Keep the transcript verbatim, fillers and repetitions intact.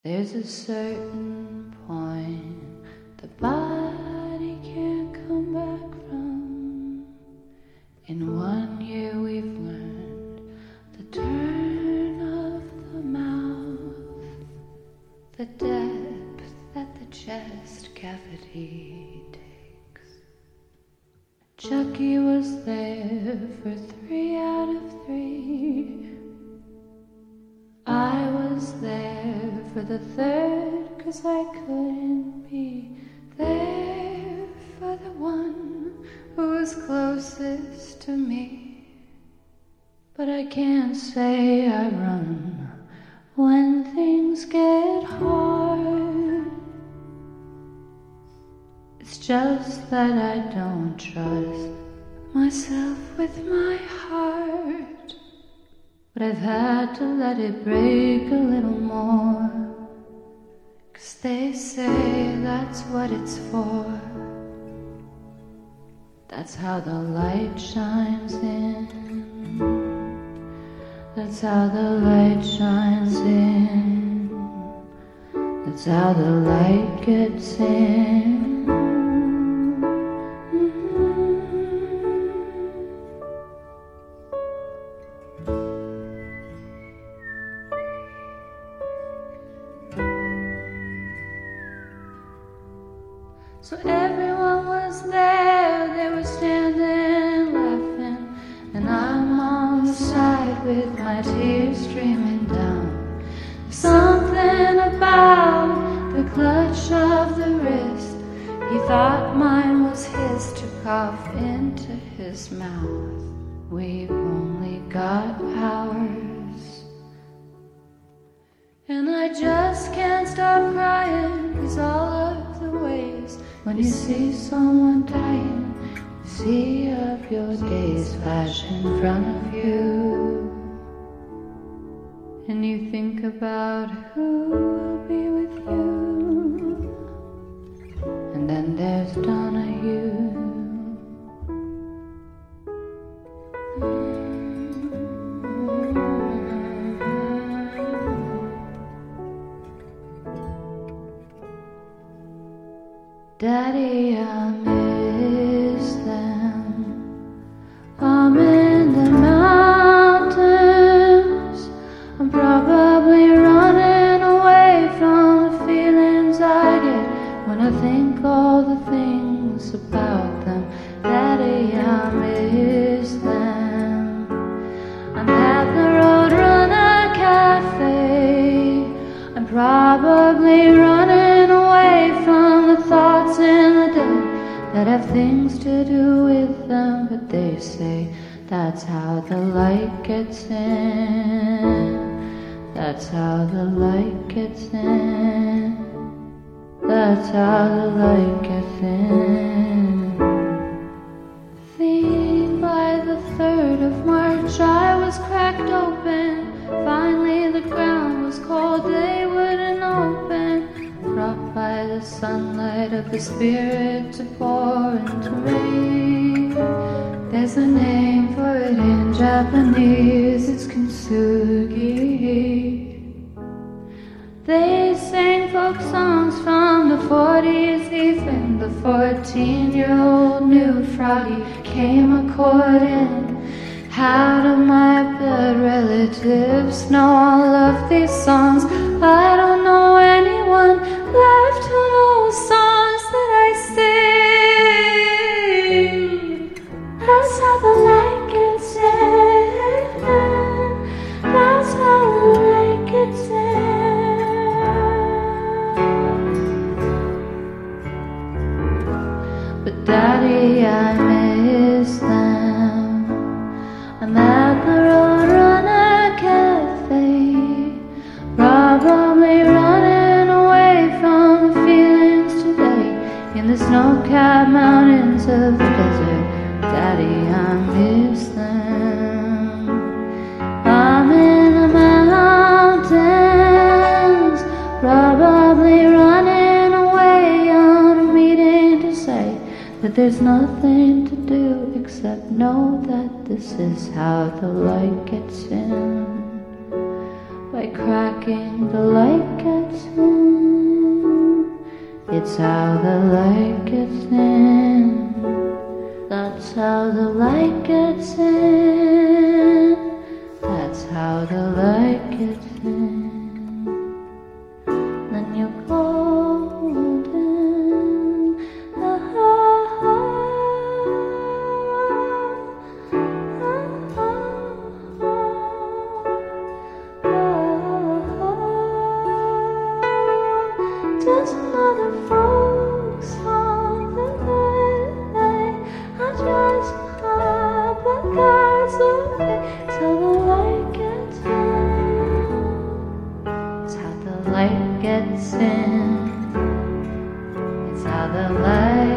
There's a certain point the body can't come back from. In one year we've learned the turn of the mouth, the depth that the chest cavity takes. Chucky was there for three out of three. I was there for the third, 'cause I couldn't be there for the one who was closest to me. But I can't say I run when things get hard. It's just that I don't trust myself with my heart. But I've had to let it break a little more, 'cause they say that's what it's for. That's how the light shines in. That's how the light shines in. That's how the light gets in. So everyone was there, they were standing laughing, and I'm on the side with my tears streaming down. Something about the clutch of the wrist, he thought mine was his, to cough into his mouth. We've only got hours. And I just can't stop crying, 'cause all of the ways when you see someone dying, you see of your days flash in front of you, and you think about who will be with you. And then there's Donahue. Daddy, I miss them. I'm in the mountains. I'm probably running away from the feelings I get when I think all the things about them. Daddy, I miss them. I'm at the Roadrunner Cafe. I'm probably running away from the thoughts in the day that have things to do with them. But they say that's how the light gets in. That's how the light gets in. That's how the light gets in. I think by the third of March I was cracked open. Finally the ground was cold, they wouldn't open. Brought by the sunlight of the spirit to pour into me. There's a name for it in Japanese, it's kintsugi. They sang folk songs from the forties, even the fourteen-year-old knew Froggy came a-courting. How do my blood relatives know all of these songs? I don't know anyone left who knows songs that I sing. That's how the light gets in. That's how the light gets in. But Daddy, I miss them. I'm at the Roadrunner Cafe, probably running away from the feelings today in the snow-capped mountains of the desert. Daddy, I miss them. I'm in the mountains, probably running away on a meeting to say that there's nothing to do except know that this is how the light gets in. By cracking the light gets in. It's how the light gets in. That's how the light gets in. That's how the light gets in. Then you're golden. Ah, ah, ah, ah, ah, ah. There's another folk song that I, I try so hard, but God's away till the light gets in. It's how the light gets in. It's how the light